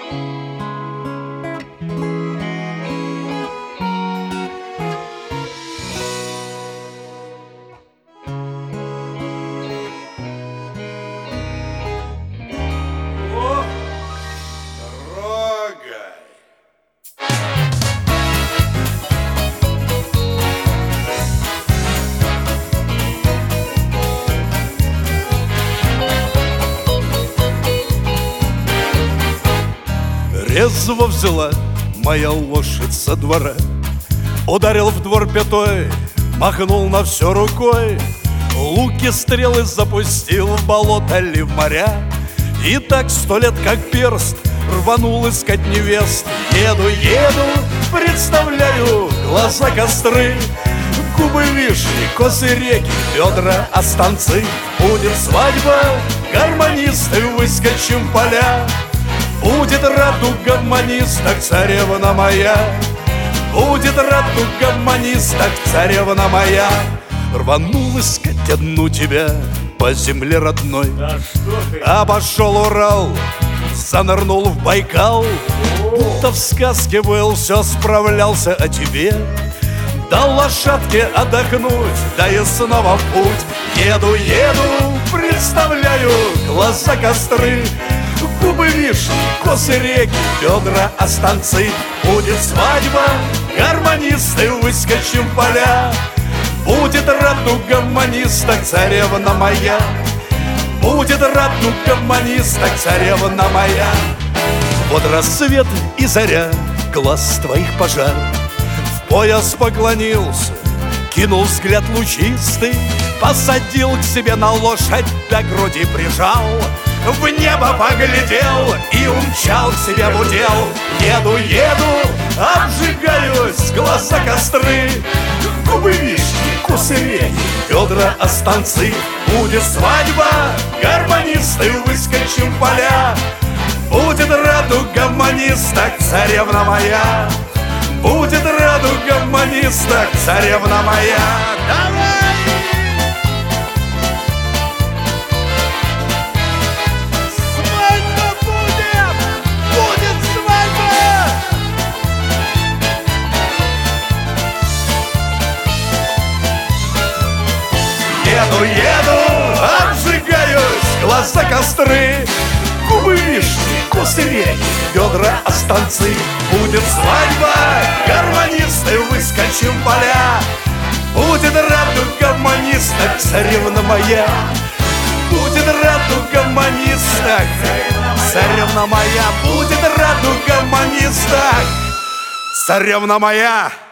Резво взяла моя лошадь со двора, ударил в двор пятой, махнул на все рукой, луки стрелы запустил в болото ли в моря. И так 100 лет как перст рванул искать невест. Еду, еду, представляю глаза костры, губы вишни, косы реки, бедра останцы. Будет свадьба, гармонисты выскочим в поля. Будет радуга в манистах, царевна моя. Будет радуга в манистах, царевна моя. Рванул искать одну тебя по земле родной. Да что ты? Обошел Урал, занырнул в Байкал. Будто в сказке был, все справлялся о тебе. Дал лошадке отдохнуть, да и снова в путь. Еду, еду, представляю глаза костры, губы вишни, косы реки, бедра останцы. Будет свадьба, гармонисты выскочим в поля. Будет радуга в манистах, царевна моя. Будет радуга в манистах, царевна моя. Вот рассвет и заря, глаз твоих пожар. В пояс поклонился, кинул взгляд лучистый, посадил к себе на лошадь, до груди прижал, в небо поглядел и умчал к себе в удел. Еду, еду, обжигаюсь, глаза костры, губы вишни, косы реки, бедра останцы. Будет свадьба, гармонисты выскочим в поля. Будет радуга в манистах, царевна моя. Будет радуга в манистах, царевна моя. Давай! Еду, еду, обжигаюсь, глаза костры, губы вишни, косы реки, бедра останцы. Будет свадьба, гармонисты выскочим в поля. Будет радуга в манистах, царевна моя. Будет радуга в манистах, царевна моя. Будет радуга в манистах, царевна моя.